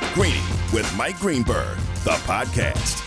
Greeny with Mike Greenberg, the podcast.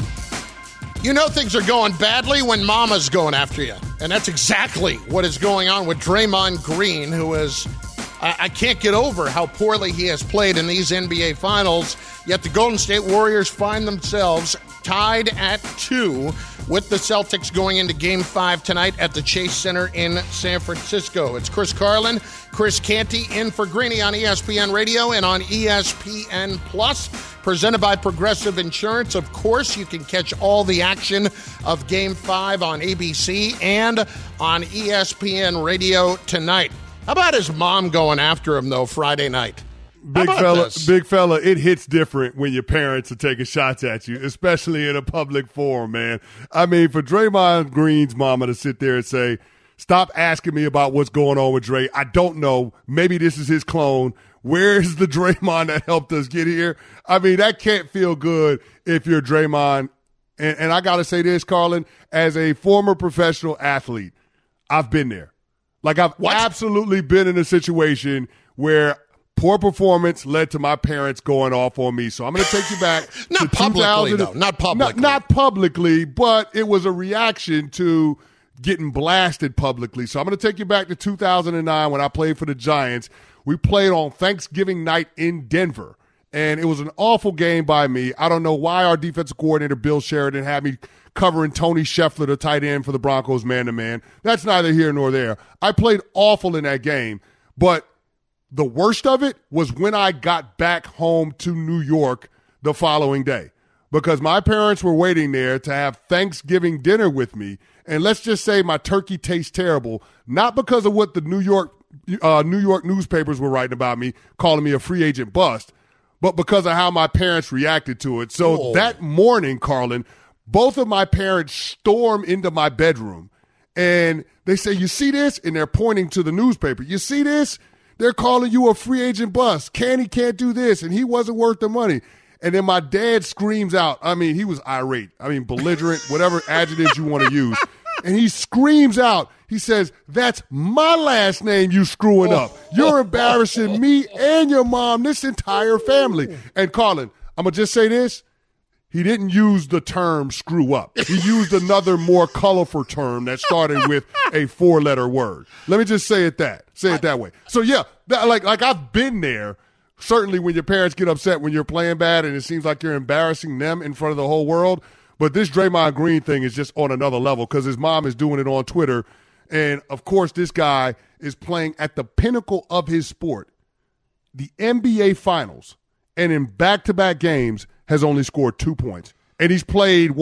You know things are going badly when mama's going after you. And that's exactly what is going on with Draymond Green, who is, I can't get over how poorly he has played in these NBA Finals. Yet the Golden State Warriors find themselves tied at 2 with the Celtics going into Game 5 tonight at the Chase Center in San Francisco. It's Chris Carlin, Chris Canty in for Greeny on ESPN Radio and on ESPN Plus, presented by Progressive Insurance. Of course, you can catch all the action of Game 5 on ABC and on ESPN Radio tonight. How about his mom going after him, though, Friday night? Big fella, it hits different when your parents are taking shots at you, especially in a public forum, man. I mean, for Draymond Green's mama to sit there and say, stop asking me about what's going on with Dre. I don't know. Maybe this is his clone. Where's the Draymond that helped us get here? I mean, that can't feel good if you're Draymond. And I got to say this, Carlin, as a former professional athlete, I've been there. Like, I've absolutely been in a situation where poor performance led to my parents going off on me. So I'm going to take you back Not to publicly, though. Not publicly. Not publicly, but it was a reaction to getting blasted publicly. So I'm going to take you back to 2009 when I played for the Giants. We played on Thanksgiving night in Denver, and it was an awful game by me. I don't know why our defensive coordinator, Bill Sheridan, had me covering Tony Scheffler, the tight end for the Broncos man-to-man. That's neither here nor there. I played awful in that game, but the worst of it was when I got back home to New York the following day, because my parents were waiting there to have Thanksgiving dinner with me. And let's just say my turkey tastes terrible, not because of what the New York newspapers were writing about me, calling me a free agent bust, but because of how my parents reacted to it. So that morning, Carlin, both of my parents storm into my bedroom and they say, "You see this?" And they're pointing to the newspaper. "You see this? They're calling you a free agent bust. Can't do this, and he wasn't worth the money." And then my dad screams out. I mean, he was irate. I mean, belligerent, whatever adjectives you want to use. And he screams out. He says, "That's my last name you screwing up. You're embarrassing me and your mom, this entire family." And Carlin, I'm going to just say this. He didn't use the term screw up. He used another more colorful term that started with a 4-letter word. Let me just say it that way. So yeah, like I've been there. Certainly when your parents get upset when you're playing bad and it seems like you're embarrassing them in front of the whole world. But this Draymond Green thing is just on another level because his mom is doing it on Twitter. And of course, this guy is playing at the pinnacle of his sport, the NBA Finals, and in back-to-back games has only scored 2 points. And he's played,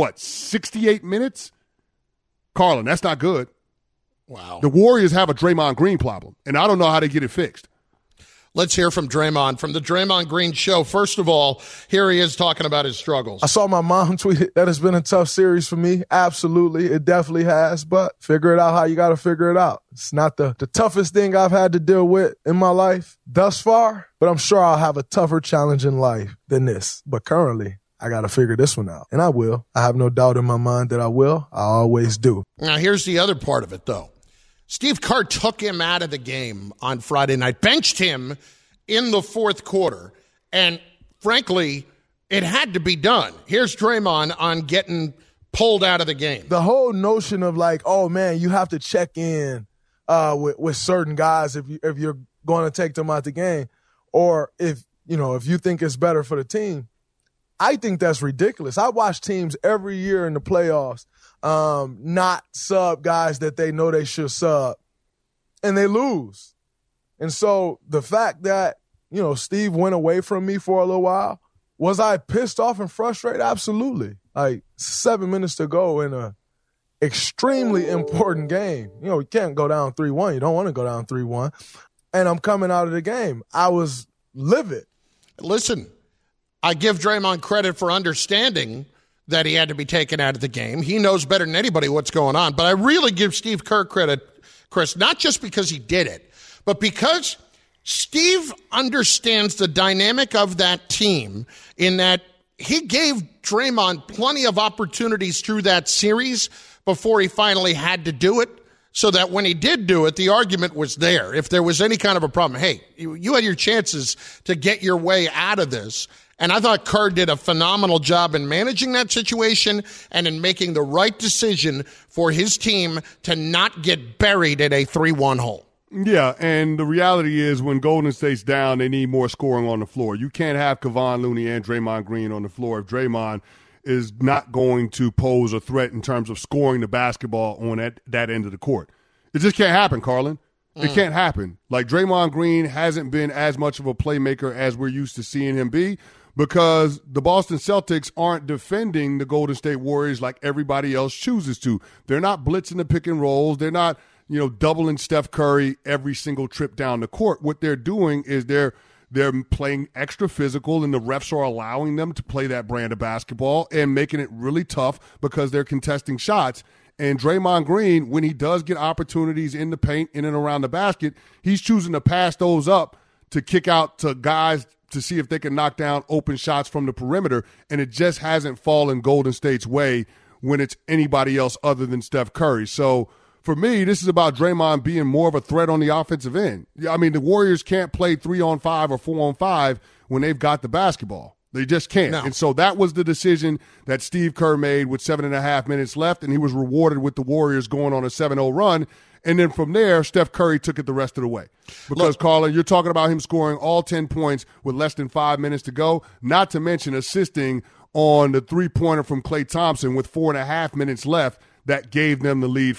68 minutes? Carlin, that's not good. Wow. The Warriors have a Draymond Green problem, and I don't know how to get it fixed. Let's hear from Draymond, from the Draymond Green Show. First of all, here he is talking about his struggles. I saw my mom tweet it. That has been a tough series for me. Absolutely. It definitely has. But figure it out how you got to figure it out. It's not the toughest thing I've had to deal with in my life thus far, but I'm sure I'll have a tougher challenge in life than this. But currently, I got to figure this one out. And I will. I have no doubt in my mind that I will. I always do. Now, here's the other part of it, though. Steve Kerr took him out of the game on Friday night, benched him in the fourth quarter, and frankly, it had to be done. Here's Draymond on getting pulled out of the game. The whole notion of like, oh man, you have to check in with certain guys if you're going to take them out the game, or if you think it's better for the team. I think that's ridiculous. I watch teams every year in the playoffs not sub guys that they know they should sub, and they lose. And so the fact that, Steve went away from me for a little while, was I pissed off and frustrated? Absolutely. Like 7 minutes to go in a extremely important game. You can't go down 3-1. You don't want to go down 3-1. And I'm coming out of the game. I was livid. Listen, I give Draymond credit for understanding that he had to be taken out of the game. He knows better than anybody what's going on. But I really give Steve Kerr credit, Chris, not just because he did it, but because Steve understands the dynamic of that team in that he gave Draymond plenty of opportunities through that series before he finally had to do it, so that when he did do it, the argument was there. If there was any kind of a problem, hey, you had your chances to get your way out of this. And I thought Kerr did a phenomenal job in managing that situation and in making the right decision for his team to not get buried at a 3-1 hole. Yeah, and the reality is when Golden State's down, they need more scoring on the floor. You can't have Kevon Looney and Draymond Green on the floor if Draymond is not going to pose a threat in terms of scoring the basketball on that end of the court. It just can't happen, Carlin. It can't happen. Like, Draymond Green hasn't been as much of a playmaker as we're used to seeing him be because the Boston Celtics aren't defending the Golden State Warriors like everybody else chooses to. They're not blitzing the pick and rolls. They're not, doubling Steph Curry every single trip down the court. What they're doing is they're playing extra physical, and the refs are allowing them to play that brand of basketball and making it really tough because they're contesting shots. And Draymond Green, when he does get opportunities in the paint, in and around the basket, he's choosing to pass those up to kick out to guys to see if they can knock down open shots from the perimeter, and it just hasn't fallen Golden State's way when it's anybody else other than Steph Curry. So for me, this is about Draymond being more of a threat on the offensive end. I mean, the Warriors can't play 3-on-5 or 4-on-5 when they've got the basketball. They just can't. No. And so that was the decision that Steve Kerr made with 7.5 minutes left, and he was rewarded with the Warriors going on a 7-0 run. And then from there, Steph Curry took it the rest of the way. Because, Carlin, you're talking about him scoring all 10 points with less than 5 minutes to go, not to mention assisting on the three-pointer from Klay Thompson with 4.5 minutes left that gave them the lead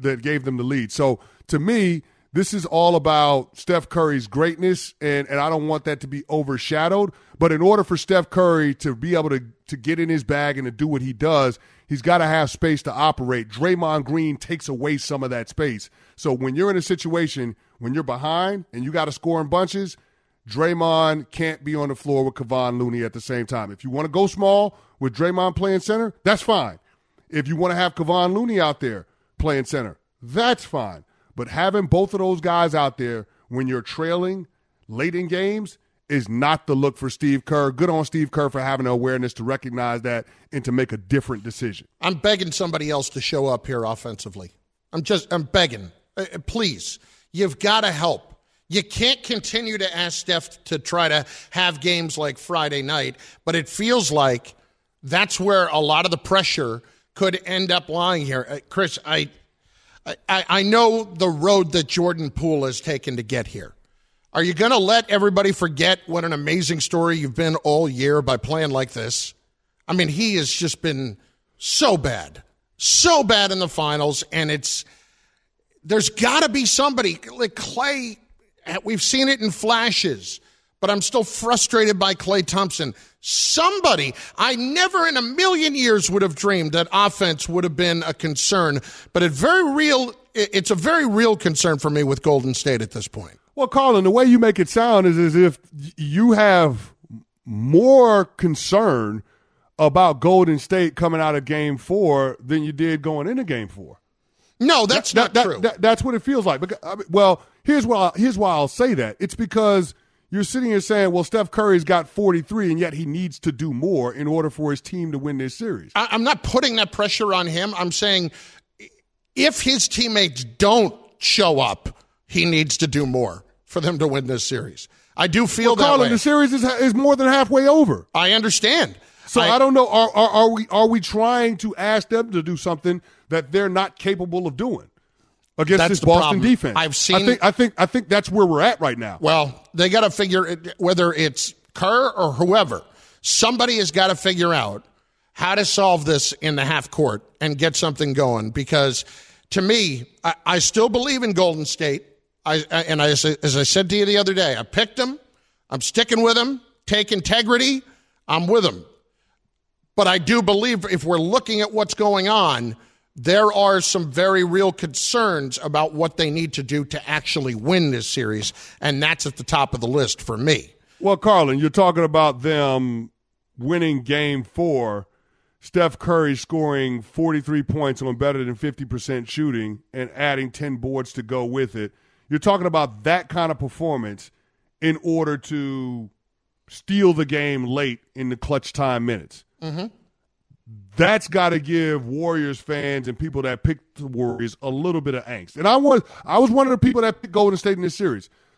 So, to me, this is all about Steph Curry's greatness, and I don't want that to be overshadowed. But in order for Steph Curry to be able to get in his bag and to do what he does, he's got to have space to operate. Draymond Green takes away some of that space. So when you're in a situation when you're behind and you got to score in bunches, Draymond can't be on the floor with Kevon Looney at the same time. If you want to go small with Draymond playing center, that's fine. If you want to have Kevon Looney out there playing center, that's fine. But having both of those guys out there when you're trailing late in games is not the look for Steve Kerr. Good on Steve Kerr for having the awareness to recognize that and to make a different decision. I'm begging somebody else to show up here offensively. I'm begging. Please, you've got to help. You can't continue to ask Steph to try to have games like Friday night, but it feels like that's where a lot of the pressure could end up lying here. Chris, I know the road that Jordan Poole has taken to get here. Are you going to let everybody forget what an amazing story you've been all year by playing like this? I mean, he has just been so bad in the finals, and there's got to be somebody. Like Klay, we've seen it in flashes, but I'm still frustrated by Klay Thompson. Somebody, I never in a million years would have dreamed that offense would have been a concern, but it's a very real concern for me with Golden State at this point. Well, Colin, the way you make it sound is as if you have more concern about Golden State coming out of Game 4 than you did going into Game 4. No, that's not true. That's what it feels like. Well, here's why I'll say that. It's because you're sitting here saying, well, Steph Curry's got 43, and yet he needs to do more in order for his team to win this series. I'm not putting that pressure on him. I'm saying if his teammates don't show up, he needs to do more for them to win this series. I do feel that way. The series is more than halfway over. I understand. So I don't know. Are we trying to ask them to do something that they're not capable of doing against this Boston defense? I think that's where we're at right now. Well, they got to figure whether it's Kerr or whoever. Somebody has got to figure out how to solve this in the half court and get something going. Because to me, I still believe in Golden State. As I said to you the other day, I picked them. I'm sticking with them. Take integrity. I'm with them. But I do believe if we're looking at what's going on, there are some very real concerns about what they need to do to actually win this series, and that's at the top of the list for me. Well, Carlin, you're talking about them winning Game 4, Steph Curry scoring 43 points on better than 50% shooting and adding 10 boards to go with it. You're talking about that kind of performance in order to steal the game late in the clutch time minutes. Mm-hmm. That's got to give Warriors fans and people that picked the Warriors a little bit of angst. And I was one of the people that picked Golden State in this series.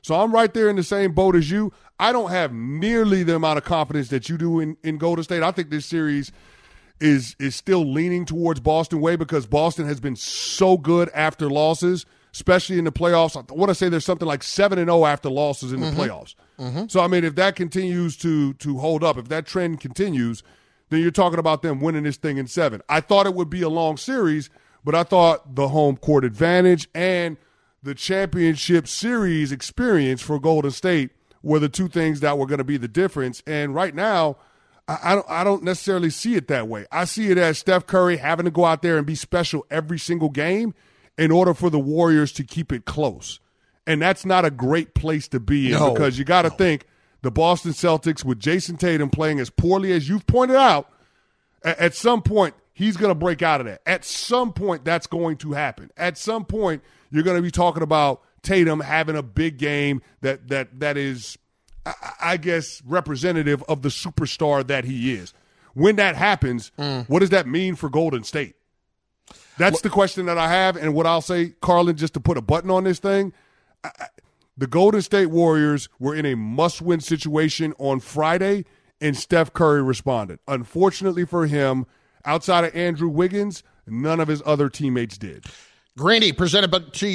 So I'm right there in the same boat as you. I don't have nearly the amount of confidence that you do in Golden State. I think this series is still leaning towards Boston way because Boston has been so good after losses, especially in the playoffs. I want to say there's something like 7-0 after losses in the playoffs. So, I mean, if that continues to hold up, if that trend continues, then you're talking about them winning this thing in 7. I thought it would be a long series, but I thought the home court advantage and the championship series experience for Golden State were the two things that were going to be the difference. And right now, I don't necessarily see it that way. I see it as Steph Curry having to go out there and be special every single game in order for the Warriors to keep it close. And that's not a great place to be in because you got to think the Boston Celtics with Jason Tatum playing as poorly as you've pointed out, at some point he's going to break out of that. At some point that's going to happen. At some point you're going to be talking about Tatum having a big game that is, I guess, representative of the superstar that he is. When that happens, what does that mean for Golden State? That's the question that I have, and what I'll say, Carlin, just to put a button on this thing, the Golden State Warriors were in a must-win situation on Friday, and Steph Curry responded. Unfortunately for him, outside of Andrew Wiggins, none of his other teammates did. Greeny, presented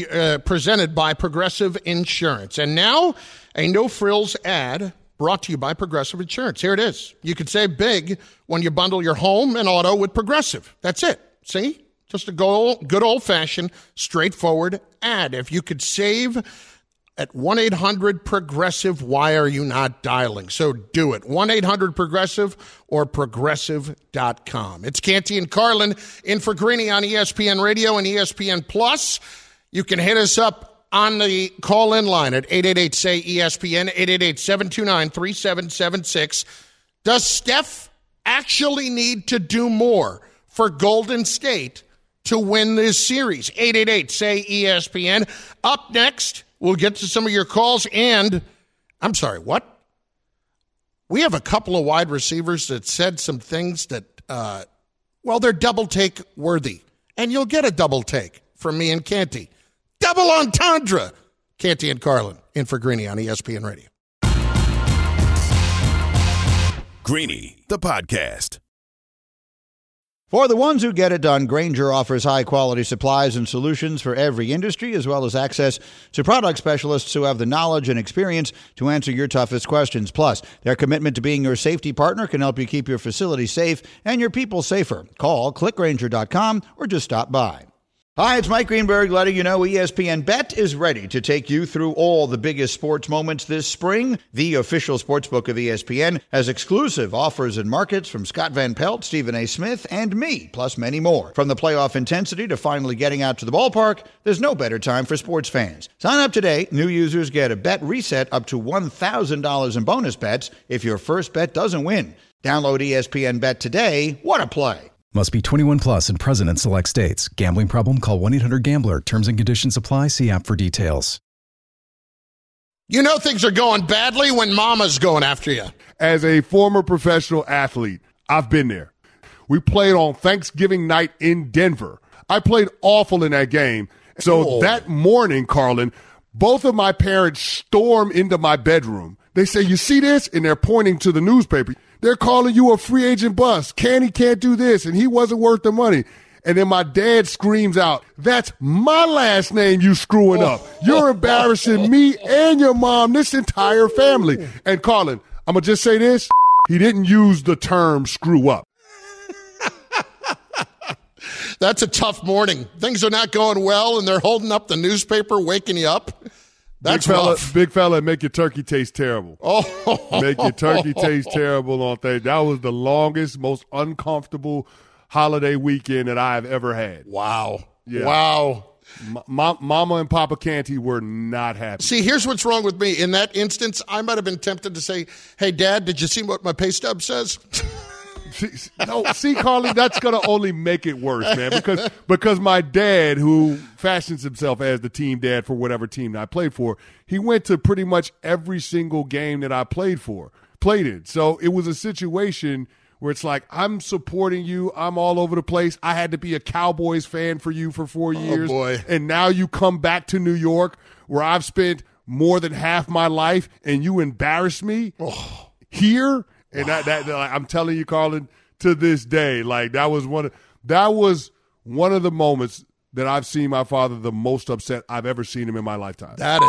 by Progressive Insurance. And now, a no-frills ad brought to you by Progressive Insurance. Here it is. You can save big when you bundle your home and auto with Progressive. That's it. See? Just a good old-fashioned, straightforward ad. If you could save at 1-800-PROGRESSIVE, why are you not dialing? So do it. 1-800-PROGRESSIVE or Progressive.com. It's Canty and Carlin in for Greeny on ESPN Radio and ESPN Plus. You can hit us up on the call-in line at 888-SAY-ESPN, 888-729-3776. Does Steph actually need to do more for Golden State to win this series? 888-SAY-ESPN. Up next, we'll get to some of your calls, and I'm sorry, what? We have a couple of wide receivers that said some things that, they're double-take worthy, and you'll get a double take from me and Canty. Double entendre. Canty and Carlin in for Greeny on ESPN Radio. Greeny, the podcast. For the ones who get it done, Grainger offers high-quality supplies and solutions for every industry, as well as access to product specialists who have the knowledge and experience to answer your toughest questions. Plus, their commitment to being your safety partner can help you keep your facility safe and your people safer. Call clickgrainger.com or just stop by. Hi, it's Mike Greenberg letting you know ESPN Bet is ready to take you through all the biggest sports moments this spring. The official sportsbook of ESPN has exclusive offers and markets from Scott Van Pelt, Stephen A. Smith, and me, plus many more. From the playoff intensity to finally getting out to the ballpark, there's no better time for sports fans. Sign up today. New users get a bet reset up to $1,000 in bonus bets if your first bet doesn't win. Download ESPN Bet today. What a play. Must be 21 plus and present in select states. Gambling problem? Call 1-800-GAMBLER. Terms and conditions apply. See app for details. You know things are going badly when mama's going after you. As a former professional athlete, I've been there. We played on Thanksgiving night in Denver. I played awful in that game. So that morning, Carlin, both of my parents storm into my bedroom. They say, "You see this?" And they're pointing to the newspaper. They're calling you a free agent bust. Canty can't do this, and he wasn't worth the money. And then my dad screams out, "That's my last name you screwing up. You're embarrassing me and your mom, this entire family." And Carlin, I'm going to just say this. He didn't use the term screw up. That's a tough morning. Things are not going well, and they're holding up the newspaper, waking you up. That's rough. Big fella, make your turkey taste terrible. Make your turkey taste terrible on Thursday. That was the longest, most uncomfortable holiday weekend that I've ever had. Wow. Yeah. Wow. Mama and Papa Canty were not happy. See, here's what's wrong with me. In that instance, I might have been tempted to say, "Hey, Dad, did you see what my pay stub says?" See, Carly, that's going to only make it worse, man, because my dad, who fashions himself as the team dad for whatever team that I played for, he went to pretty much every single game that I played in. So it was a situation where it's like, I'm supporting you. I'm all over the place. I had to be a Cowboys fan for you for 4 years. Oh, boy. And now you come back to New York where I've spent more than half my life, and you embarrass me here. And that I'm telling you, Carlin, to this day, like that was one of the moments that I've seen my father the most upset I've ever seen him in my lifetime. That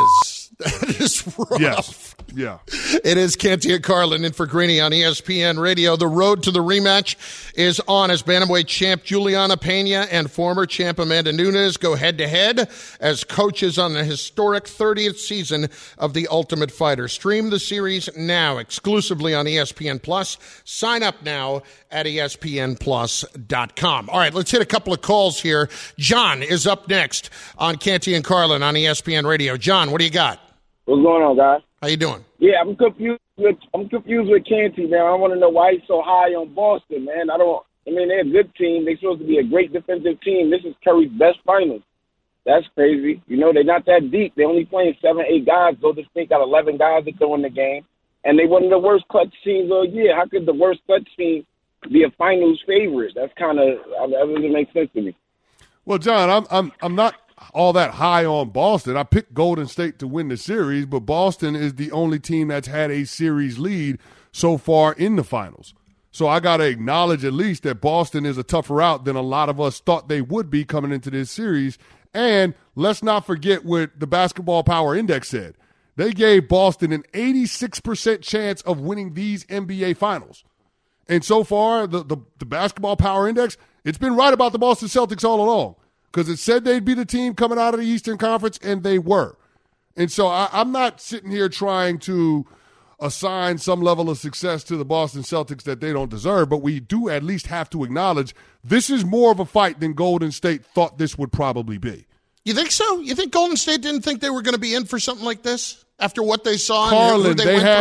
is rough. Yes. Yeah. It is Canty and Carlin in for Greeny on ESPN Radio. The road to the rematch is on as bantamweight champ Juliana Pena and former champ Amanda Nunes go head-to-head as coaches on the historic 30th season of The Ultimate Fighter. Stream the series now exclusively on ESPN Plus. Sign up now at ESPNplus.com. All right, let's hit a couple of calls here. John is up next on Canty and Carlin on ESPN Radio. John, what do you got? What's going on, guys? How you doing? Yeah, I'm confused with Canty, man. I want to know why he's so high on Boston, man. They're a good team. They're supposed to be a great defensive team. This is Curry's best finals. That's crazy. They're not that deep. They're only playing 7, 8 guys. Golden State got 11 guys that throw in the game. And they one of the worst clutch teams all year. How could the worst clutch team be a finals favorite? That doesn't make sense to me. Well, John, I'm not all that high on Boston. I picked Golden State to win the series, but Boston is the only team that's had a series lead so far in the finals. So I got to acknowledge at least that Boston is a tougher out than a lot of us thought they would be coming into this series. And let's not forget what the Basketball Power Index said. They gave Boston an 86% chance of winning these NBA finals. And so far, the Basketball Power Index, it's been right about the Boston Celtics all along. Because it said they'd be the team coming out of the Eastern Conference, and they were. And so I'm not sitting here trying to assign some level of success to the Boston Celtics that they don't deserve, but we do at least have to acknowledge this is more of a fight than Golden State thought this would probably be. You think so? You think Golden State didn't think they were going to be in for something like this after what they saw? Carlin, they had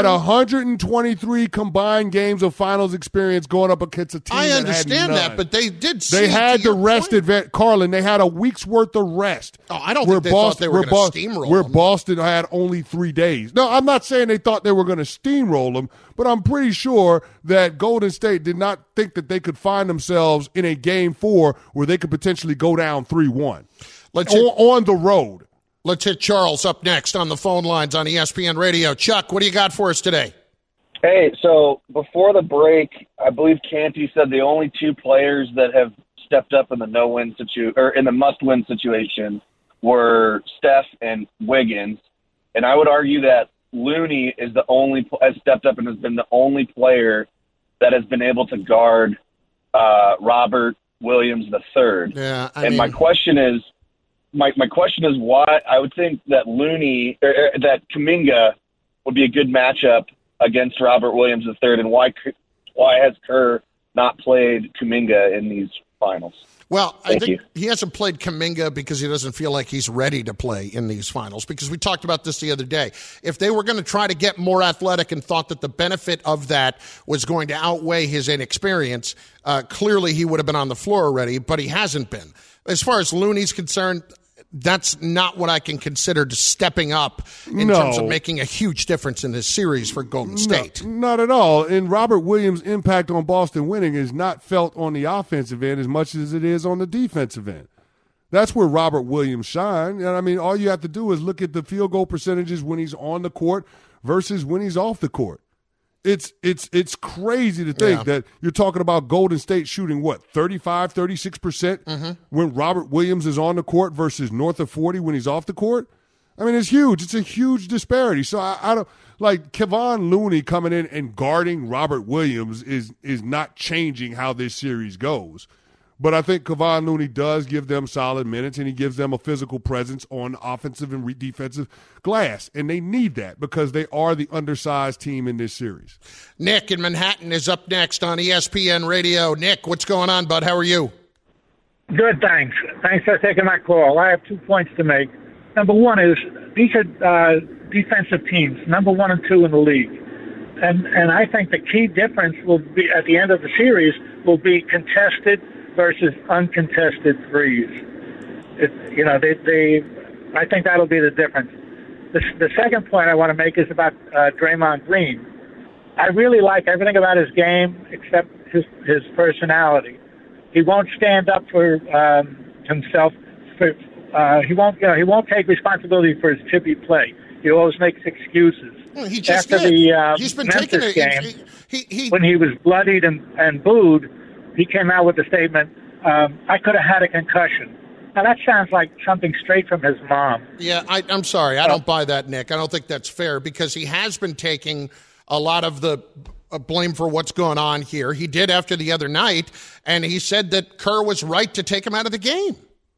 123 combined games of finals experience going up against a team I that understand had none. that, but they did see. They had the rest advantage. Carlin, they had a week's worth of rest. Oh, I don't think they thought they were going to steamroll Where them. Boston had only 3 days. No, I'm not saying they thought they were going to steamroll them, but I'm pretty sure that Golden State did not think that they could find themselves in a Game 4 where they could potentially go down 3-1 on the road. Let's hit Charles up next on the phone lines on ESPN Radio. Chuck, what do you got for us today? Hey, so before the break, I believe Canty said the only 2 players that have stepped up in the no-win or in the must-win situation were Steph and Wiggins, and I would argue that Looney is has stepped up and has been the only player that has been able to guard Robert Williams III. Yeah, my question is. My question is why I would think that that Kuminga would be a good matchup against Robert Williams III, and why has Kerr not played Kuminga in these finals? Well, I think he hasn't played Kuminga because he doesn't feel like he's ready to play in these finals, because we talked about this the other day. If they were going to try to get more athletic and thought that the benefit of that was going to outweigh his inexperience, clearly he would have been on the floor already, but he hasn't been. As far as Looney's concerned, that's not what I can consider stepping up in terms of making a huge difference in this series for Golden State. No, not at all. And Robert Williams' impact on Boston winning is not felt on the offensive end as much as it is on the defensive end. That's where Robert Williams shines. And I mean, all you have to do is look at the field goal percentages when he's on the court versus when he's off the court. It's crazy to think that you're talking about Golden State shooting, 35, 36% when Robert Williams is on the court versus north of 40 when he's off the court. I mean, it's huge. It's a huge disparity. So I don't like Kevon Looney coming in and guarding Robert Williams is not changing how this series goes. But I think Kevon Looney does give them solid minutes, and he gives them a physical presence on offensive and defensive glass. And they need that because they are the undersized team in this series. Nick in Manhattan is up next on ESPN Radio. Nick, what's going on, bud? How are you? Good, thanks. Thanks for taking my call. I have 2 points to make. Number one is these are defensive teams, number 1 and 2 in the league. And I think the key difference will be at the end of the series will be contested versus uncontested threes. I think that'll be the difference. The second point I want to make is about Draymond Green. I really like everything about his game except his personality. He won't stand up for himself. He won't take responsibility for his chippy play. He always makes excuses. Well, he just After did. the He's been Memphis taking game, he when he was bloodied and booed, he came out with a statement, I could have had a concussion. Now, that sounds like something straight from his mom. Yeah, I'm sorry. I don't buy that, Nick. I don't think that's fair because he has been taking a lot of the blame for what's going on here. He did after the other night, and he said that Kerr was right to take him out of the game.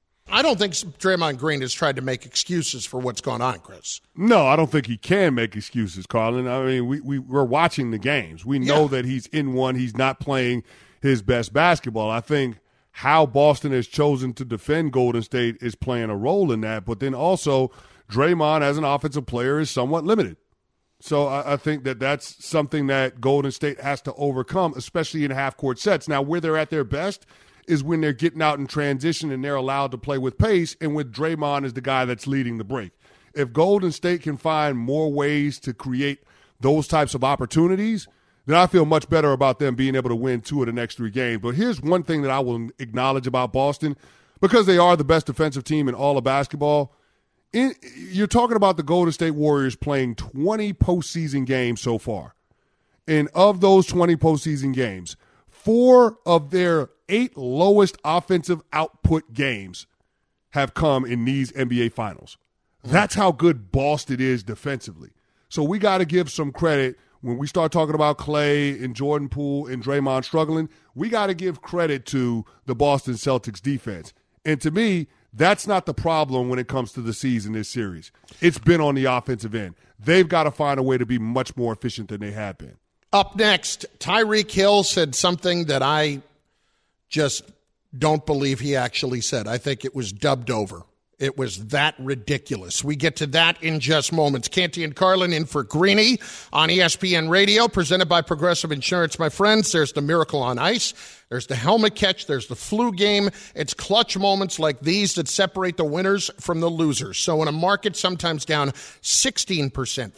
I don't think Draymond Green has tried to make excuses for what's going on, Chris. No, I don't think he can make excuses, Carlin. I mean, we're watching the games. We know that he's in one. He's not playing his best basketball. I think how Boston has chosen to defend Golden State is playing a role in that. But then also, Draymond as an offensive player is somewhat limited. So I think that that's something that Golden State has to overcome, especially in half-court sets. Now, where they're at their best is when they're getting out in transition and they're allowed to play with pace and with Draymond as the guy that's leading the break. If Golden State can find more ways to create those types of opportunities, then I feel much better about them being able to win 2 of the next 3 games. But here's one thing that I will acknowledge about Boston. Because they are the best defensive team in all of basketball, you're talking about the Golden State Warriors playing 20 postseason games so far. And of those 20 postseason games, 4 of their 8 lowest offensive output games have come in these NBA Finals. That's how good Boston is defensively. So we got to give some credit. When we start talking about Clay and Jordan Poole and Draymond struggling, we got to give credit to the Boston Celtics defense. And to me, that's not the problem when it comes to the season, this series. It's been on the offensive end. They've got to find a way to be much more efficient than they have been. Up next, Tyreek Hill said something that I just don't believe he actually said. I think it was dubbed over. It was that ridiculous. We get to that in just moments. Canty and Carlin in for Greeny on ESPN Radio, presented by Progressive Insurance, my friends. There's the Miracle on Ice. There's the helmet catch. There's the flu game. It's clutch moments like these that separate the winners from the losers. So in a market sometimes down 16%,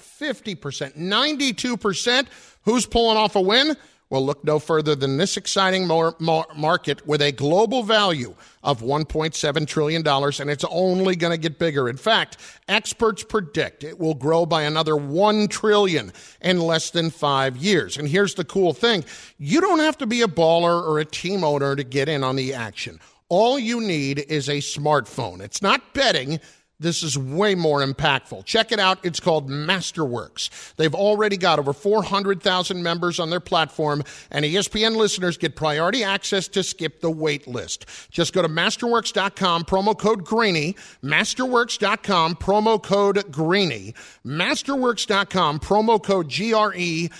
50%, 92%, who's pulling off a win? Well, look no further than this exciting market with a global value of $1.7 trillion, and it's only going to get bigger. In fact, experts predict it will grow by another $1 trillion in less than 5 years. And here's the cool thing. You don't have to be a baller or a team owner to get in on the action. All you need is a smartphone. It's not betting. This is way more impactful. Check it out. It's called Masterworks. They've already got over 400,000 members on their platform, and ESPN listeners get priority access to skip the wait list. Just go to Masterworks.com, promo code Greeny, Masterworks.com, promo code Greeny, Masterworks.com, promo code GREENY.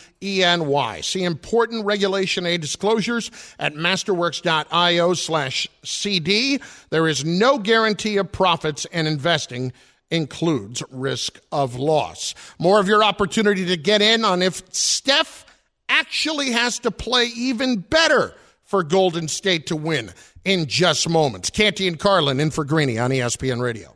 See important Regulation A disclosures at masterworks.io/CD. There is no guarantee of profits, and investing includes risk of loss. More of your opportunity to get in on if Steph actually has to play even better for Golden State to win in just moments. Canty and Carlin in for Greeny on ESPN Radio.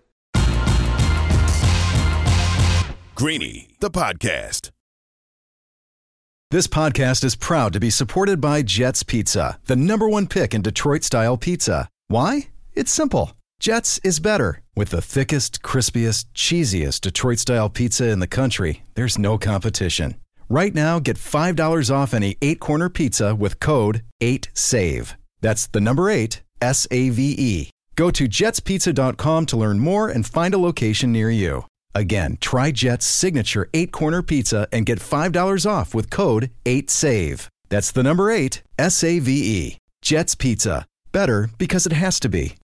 Greeny, the podcast. This podcast is proud to be supported by Jets Pizza, the #1 pick in Detroit-style pizza. Why? It's simple. Jets is better. With the thickest, crispiest, cheesiest Detroit-style pizza in the country, there's no competition. Right now, get $5 off any 8-corner pizza with code 8SAVE. That's the number 8, SAVE. Go to jetspizza.com to learn more and find a location near you. Again, try Jet's signature 8-corner pizza and get $5 off with code 8SAVE. That's the number 8, SAVE. Jet's Pizza. Better because it has to be.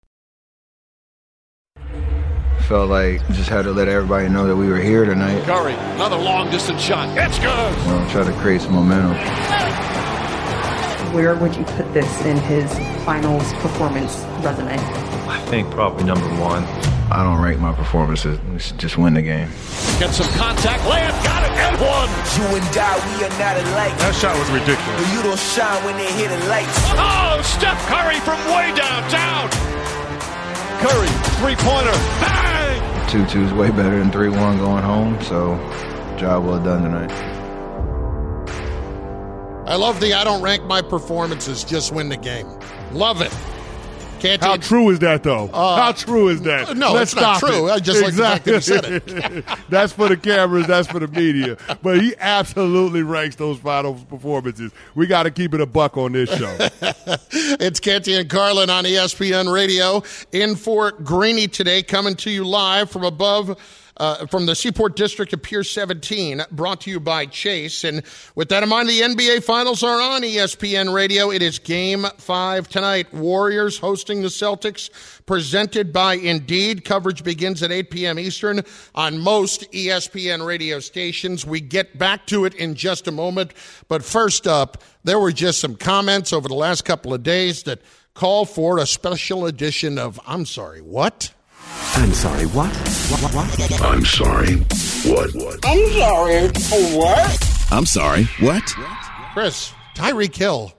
Felt like just had to let everybody know that we were here tonight. Curry, another long-distance shot. It's good. Try to create some momentum. Where would you put this in his finals performance resume? I think probably number 1. I don't rank my performances. We should just win the game. Get some contact. Layup. Got it. And 1. You and I, we are not alike. That shot was ridiculous. But you don't shine when they hit the lights. Oh, Steph Curry from way downtown. Curry, three-pointer. Bang! 2-2 is way better than 3-1 going home, so job well done tonight. I love the I don't rank my performances, just win the game. Love it. Canty. How true is that, though? How true is that? No, Let's it's not stop true. it. I just exactly. like the fact that he said it. That's for the cameras. That's for the media. But he absolutely ranks those finals performances. We got to keep it a buck on this show. It's Canty and Carlin on ESPN Radio. In for Greeny today, coming to you live from above. From the Seaport District of Pier 17, brought to you by Chase. And with that in mind, the NBA Finals are on ESPN Radio. It is Game 5 tonight. Warriors hosting the Celtics, presented by Indeed. Coverage begins at 8 p.m. Eastern on most ESPN radio stations. We get back to it in just a moment. But first up, there were just some comments over the last couple of days that call for a special edition of I'm Sorry, What? I'm sorry, what? What? I'm sorry. What? I'm sorry. What? I'm sorry. What? Chris, Tyreek Hill.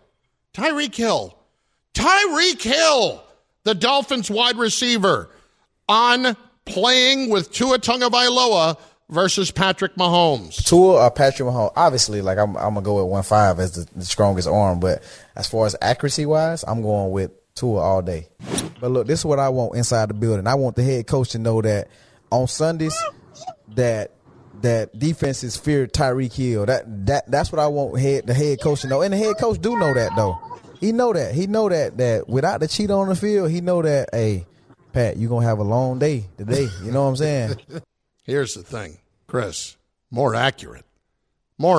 The Dolphins wide receiver on playing with Tua Tagovailoa versus Patrick Mahomes. Tua or Patrick Mahomes? Obviously, like I'm going to go with 1.5 as the strongest arm, but as far as accuracy-wise, I'm going with Tua all day. But look, this is what I want inside the building. I want the head coach to know that on Sundays that defenses fear Tyreek Hill. That's what I want the head coach to know. And the head coach do know that, though. He know that without the cheat on the field, he know that, hey, Pat, you're going to have a long day today. You know what I'm saying? Here's the thing, Chris. More accurate than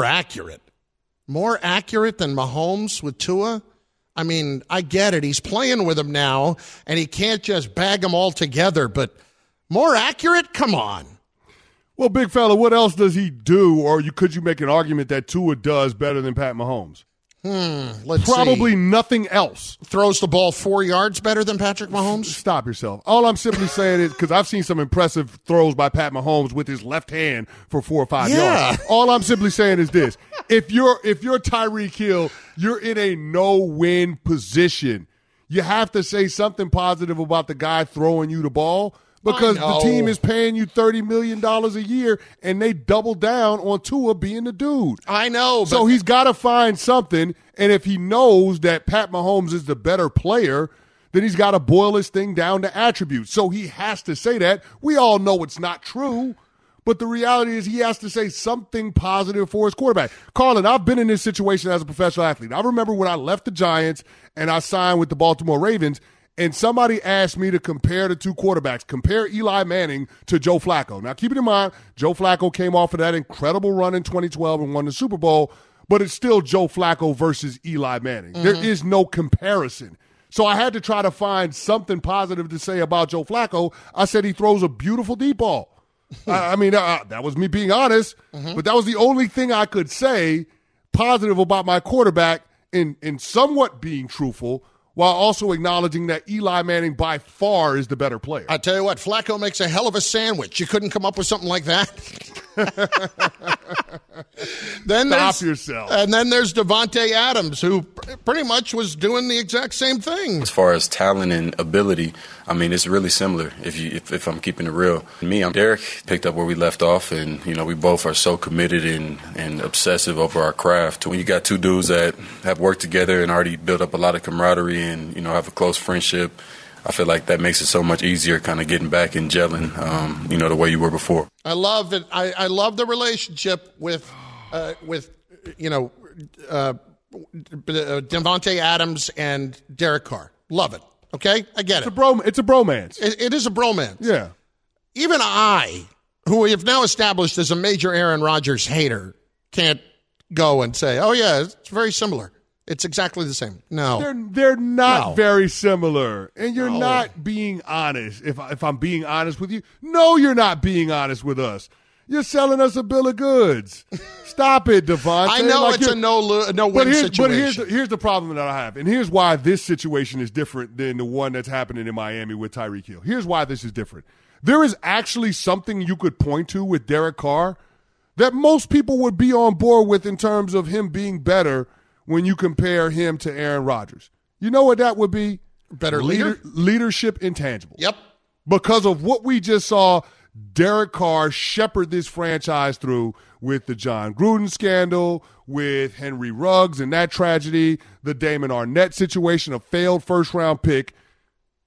Mahomes with Tua. I mean, I get it. He's playing with him now, and he can't just bag them all together. But more accurate? Come on. Well, big fella, what else does he do, or could you make an argument that Tua does better than Pat Mahomes? Let's Probably see. Nothing else. Throws the ball 4 yards better than Patrick Mahomes? Stop yourself. All I'm simply saying is, because I've seen some impressive throws by Pat Mahomes with his left hand for 4 or 5 yards. All I'm simply saying is this. If you're Tyreek Hill, you're in a no-win position. You have to say something positive about the guy throwing you the ball, because the team is paying you $30 million a year, and they double down on Tua being the dude. I know. So he's got to find something, and if he knows that Pat Mahomes is the better player, then he's got to boil this thing down to attributes. So he has to say that. We all know it's not true, but the reality is he has to say something positive for his quarterback. Carlin, I've been in this situation as a professional athlete. I remember when I left the Giants and I signed with the Baltimore Ravens, and somebody asked me to compare the two quarterbacks, compare Eli Manning to Joe Flacco. Now, keep it in mind, Joe Flacco came off of that incredible run in 2012 and won the Super Bowl, but it's still Joe Flacco versus Eli Manning. There is no comparison. So I had to try to find something positive to say about Joe Flacco. I said he throws a beautiful deep ball. I mean, that was me being honest, but that was the only thing I could say positive about my quarterback in somewhat being truthful, while also acknowledging that Eli Manning by far is the better player. I tell you what, Flacco makes a hell of a sandwich. You couldn't come up with something like that? Stop yourself. And then there's Davante Adams, who pretty much was doing the exact same thing. As far as talent and ability, I mean, it's really similar if I'm keeping it real. Derek picked up where we left off, and, we both are so committed and obsessive over our craft. When you got two dudes that have worked together and already built up a lot of camaraderie and, have a close friendship, I feel like that makes it so much easier kind of getting back and gelling, the way you were before. I love it. I love the relationship with Davante Adams and Derek Carr. Love it. Okay? I get it. It's a bromance. It is a bromance. Yeah. Even I, who we have now established as a major Aaron Rodgers hater, can't go and say, oh, yeah, it's very similar. It's exactly the same. No. They're not very similar. And you're not being honest. If I'm being honest with you, no, you're not being honest with us. You're selling us a bill of goods. Stop it, Devontae. I know it's a no-win situation. But here's the problem that I have, and here's why this situation is different than the one that's happening in Miami with Tyreek Hill. Here's why this is different. There is actually something you could point to with Derek Carr that most people would be on board with in terms of him being better when you compare him to Aaron Rodgers. You know what that would be? Better leader? Leadership intangible. Yep. Because of what we just saw Derek Carr shepherd this franchise through with the John Gruden scandal, with Henry Ruggs and that tragedy, the Damon Arnett situation, a failed first-round pick.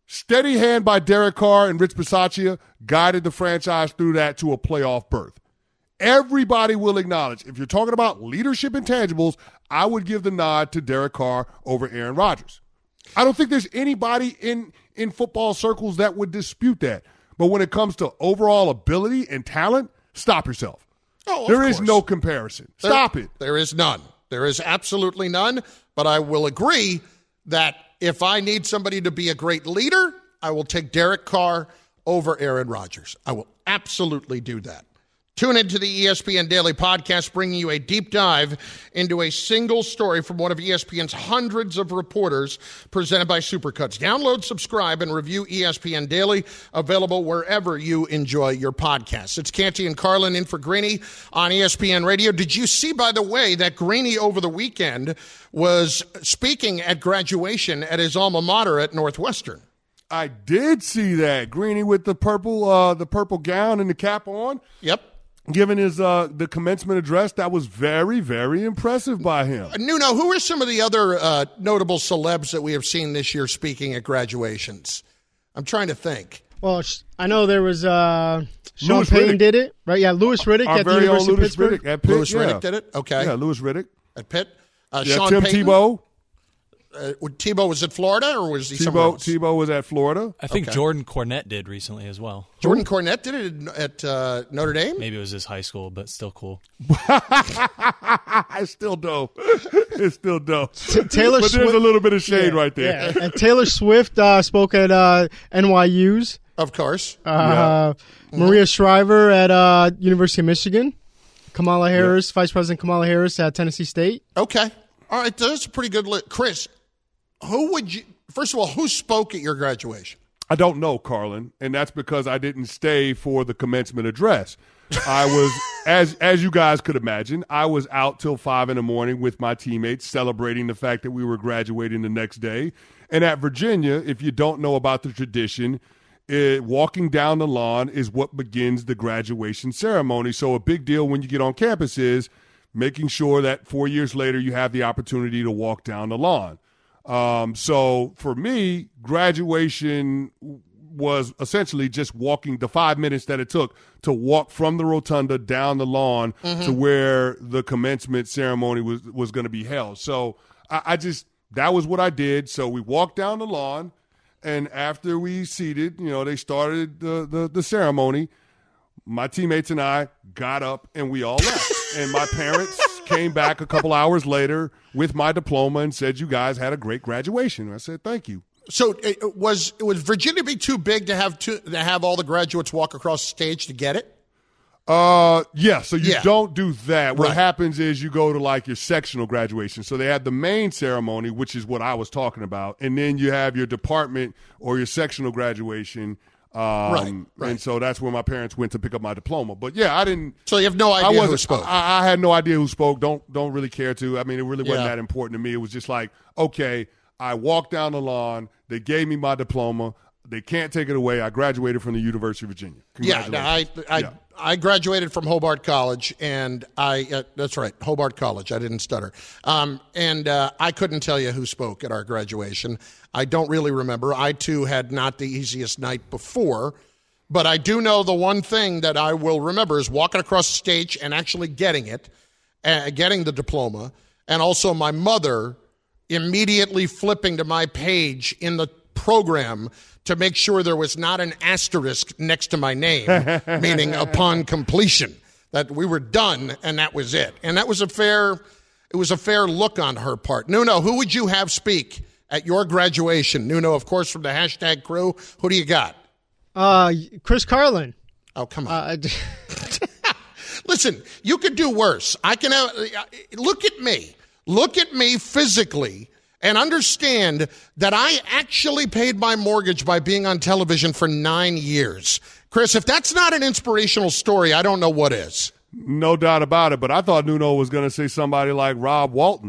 steady hand by Derek Carr and Rich Bisaccia guided the franchise through that to a playoff berth. Everybody will acknowledge, if you're talking about leadership intangibles, I would give the nod to Derek Carr over Aaron Rodgers. I don't think there's anybody in football circles that would dispute that. But when it comes to overall ability and talent, stop yourself. Oh, there is no comparison. Stop it. There is none. There is absolutely none. But I will agree that if I need somebody to be a great leader, I will take Derek Carr over Aaron Rodgers. I will absolutely do that. Tune into the ESPN Daily Podcast, bringing you a deep dive into a single story from one of ESPN's hundreds of reporters, presented by Supercuts. Download, subscribe, and review ESPN Daily, available wherever you enjoy your podcasts. It's Canty and Carlin in for Greeny on ESPN Radio. Did you see, by the way, that Greeny over the weekend was speaking at graduation at his alma mater at Northwestern? I did see that. Greeny with the purple gown and the cap on. Yep. Given his the commencement address, that was very, very impressive by him. Nuno, who are some of the other notable celebs that we have seen this year speaking at graduations? I'm trying to think. Well, I know there was Sean Payton did it, right? Yeah, Louis Riddick at the University of Pittsburgh. At Pitt, Louis Riddick did it? Okay. Yeah, Louis Riddick. At Pitt. Sean Tim Payton. Tebow. Tebow was at Florida, or was he somewhere else? Tebow was at Florida. I think Jordan Cornette did recently as well. Jordan Cornette did it at Notre Dame? Maybe it was his high school, but still cool. It's still dope. It's still dope. Taylor but Swift, there's a little bit of shade right there. Yeah. And Taylor Swift spoke at NYU's. Of course. Maria Shriver at University of Michigan. Kamala Harris, Vice President Kamala Harris at Tennessee State. Okay. All right, that's a pretty good list. Chris, first of all, who spoke at your graduation? I don't know, Carlin, and that's because I didn't stay for the commencement address. I was, as you guys could imagine, I was out till 5 a.m. with my teammates celebrating the fact that we were graduating the next day. And at Virginia, if you don't know about the tradition, walking down the lawn is what begins the graduation ceremony. So a big deal when you get on campus is making sure that 4 years later you have the opportunity to walk down the lawn. So for me, graduation was essentially just walking the 5 minutes that it took to walk from the rotunda down the lawn to where the commencement ceremony was going to be held. So that was what I did. So we walked down the lawn, and after we seated, they started the ceremony. My teammates and I got up and we all left. And my parents came back a couple hours later with my diploma and said, "You guys had a great graduation." And I said, "Thank you." So was Virginia be too big to have all the graduates walk across the stage to get it? Yeah. So you don't do that. What Right. happens is you go to like your sectional graduation. So they had the main ceremony, which is what I was talking about, and then you have your department or your sectional graduation. Right. And so that's where my parents went to pick up my diploma. But yeah, I didn't. So you have no idea who spoke. I had no idea who spoke. Don't really care to. I mean, it really wasn't Yeah. that important to me. It was just like, okay, I walked down the lawn. They gave me my diploma. They can't take it away. I graduated from the University of Virginia. Congratulations. I graduated from Hobart College, and that's right, Hobart College. I didn't stutter. And I couldn't tell you who spoke at our graduation. I don't really remember. I, too, had not the easiest night before. But I do know the one thing that I will remember is walking across the stage and actually getting it, getting the diploma, and also my mother immediately flipping to my page in the program to make sure there was not an asterisk next to my name, meaning upon completion, that we were done and that was it. And that was a fair look on her part. Nuno, who would you have speak at your graduation? Nuno, of course, from the hashtag crew. Who do you got? Chris Carlin. Oh, come on. Listen, you could do worse. I can look at me. Look at me physically and understand that I actually paid my mortgage by being on television for 9 years. Chris, if that's not an inspirational story, I don't know what is. No doubt about it. But I thought Nuno was going to say somebody like Rob Walton.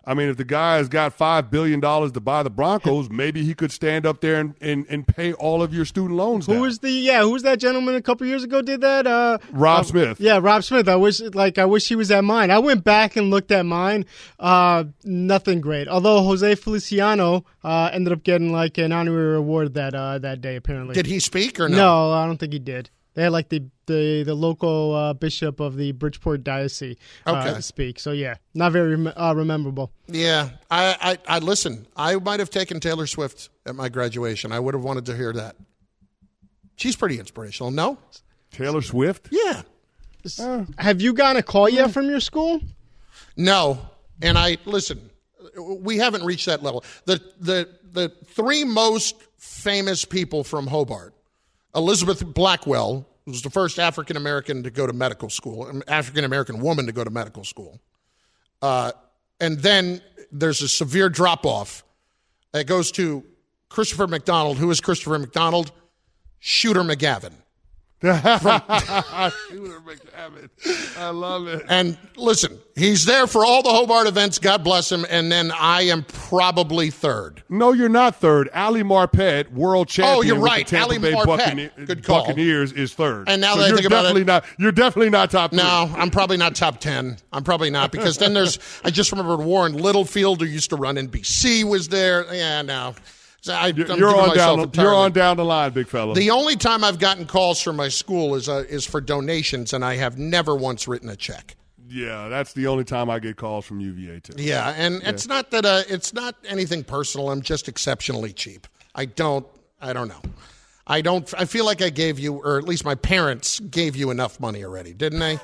I mean, if the guy has got $5 billion to buy the Broncos, maybe he could stand up there and pay all of your student loans down. Who was that gentleman a couple years ago did that? Rob Smith. Yeah, Rob Smith. I wish he was at mine. I went back and looked at mine. Nothing great. Although Jose Feliciano ended up getting like an honorary award that day, apparently. Did he speak or no? No, I don't think he did. They had like the local bishop of the Bridgeport Diocese speak. So, yeah, not very rememberable. Yeah. I listen, I might have taken Taylor Swift at my graduation. I would have wanted to hear that. She's pretty inspirational, no? Taylor Swift? Yeah. Have you gotten a call yet from your school? No. And listen, we haven't reached that level. The three most famous people from Hobart, Elizabeth Blackwell was the first African-American to go to medical school, an African-American woman to go to medical school. And then there's a severe drop-off. It goes to Christopher McDonald. Who is Christopher McDonald? Shooter McGavin. Shooter McGavin. I love it. And listen, he's there for all the Hobart events. God bless him. And then I am probably third. No, you're not third. Ali Marpet, world champion. Oh, you're right. With the Tampa Ali Bay Marpet. Good call. Buccaneers is third. And now that I think about it, you're definitely not top 3. No, I'm probably not top 10. I'm probably not, because then I just remembered Warren Littlefield, who used to run NBC, was there. Yeah, no. You're on down the line, big fella. The only time I've gotten calls from my school is for donations, and I have never once written a check. Yeah, that's the only time I get calls from UVA too. Yeah, and it's not that it's not anything personal. I'm just exceptionally cheap. I don't know. I feel like I gave you, or at least my parents gave you enough money already, didn't they?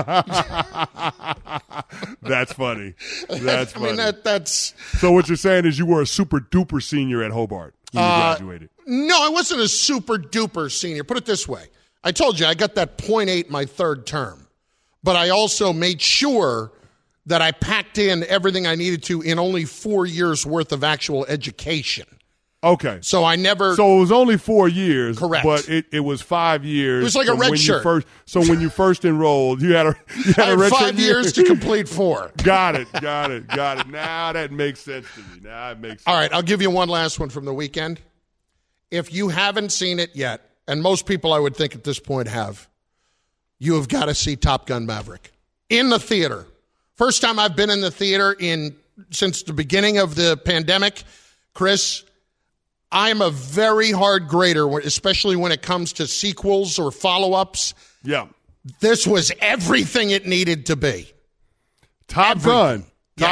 That's funny. That's funny. I mean, that's. So what you're saying is you were a super duper senior at Hobart when you graduated. No, I wasn't a super duper senior. Put it this way. I told you I got that 0.8 my third term, but I also made sure that I packed in everything I needed to in only 4 years worth of actual education. Okay. So I never. So it was only 4 years. Correct. But it was 5 years. It was like a red shirt. So when you first enrolled, you had a red shirt. 5 years to complete 4. Got it. Now that makes sense to me. Now it makes sense. All right. I'll give you one last one from the weekend. If you haven't seen it yet, and most people I would think at this point have, you have got to see Top Gun Maverick in the theater. First time I've been in the theater since the beginning of the pandemic. Chris, I'm a very hard grader, especially when it comes to sequels or follow-ups. Yeah. This was everything it needed to be. Top Gun.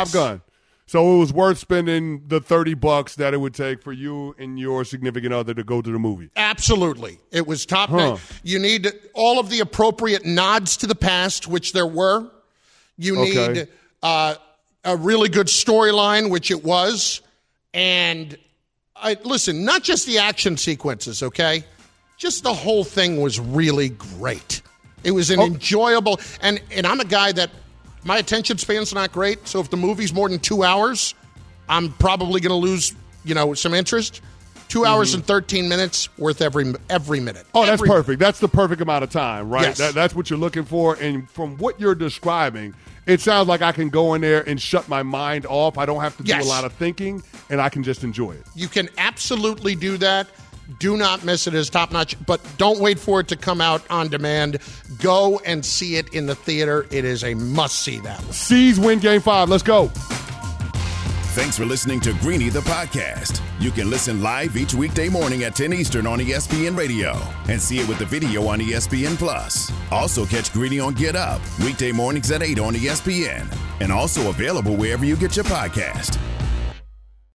So it was worth spending the $30 that it would take for you and your significant other to go to the movie. Absolutely. It was top notch. You need all of the appropriate nods to the past, which there were. You need a really good storyline, which it was. And listen, not just the action sequences, okay? Just the whole thing was really great. It was an enjoyable, and I'm a guy that my attention span's not great, so if the movie's more than 2 hours, I'm probably going to lose, some interest. 2 hours and 13 minutes worth every minute. Oh, that's perfect. That's the perfect amount of time, right? Yes. That's what you're looking for. And from what you're describing, it sounds like I can go in there and shut my mind off. I don't have to do a lot of thinking, and I can just enjoy it. You can absolutely do that. Do not miss it as top-notch, but don't wait for it to come out on demand. Go and see it in the theater. It is a must-see, that one. C's win Game 5. Let's go. Thanks for listening to Greeny the Podcast. You can listen live each weekday morning at 10 Eastern on ESPN Radio and see it with the video on ESPN+. Also catch Greeny on Get Up, weekday mornings at 8 on ESPN, and also available wherever you get your podcast.